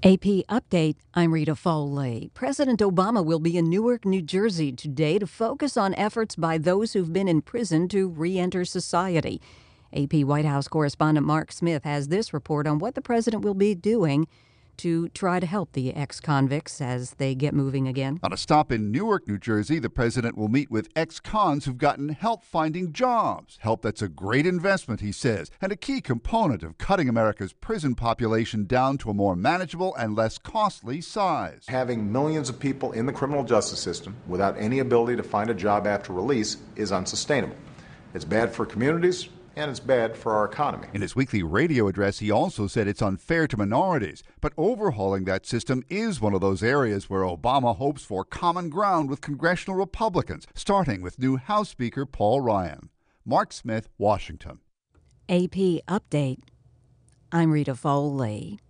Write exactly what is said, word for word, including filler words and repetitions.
A P Update, I'm Rita Foley. President Obama will be in Newark, New Jersey today to focus on efforts by those who've been in prison to re-enter society. A P White House correspondent Mark Smith has this report on what the president will be doing to try to help the ex-convicts as they get moving again. On a stop in Newark, New Jersey, the president will meet with ex-cons who've gotten help finding jobs. Help that's a great investment, he says, and a key component of cutting America's prison population down to a more manageable and less costly size. Having millions of people in the criminal justice system without any ability to find a job after release is unsustainable. It's bad for communities, and it's bad for our economy. In his weekly radio address, he also said it's unfair to minorities, but overhauling that system is one of those areas where Obama hopes for common ground with congressional Republicans, starting with new House Speaker Paul Ryan. Mark Smith, Washington. A P Update, I'm Rita Foley.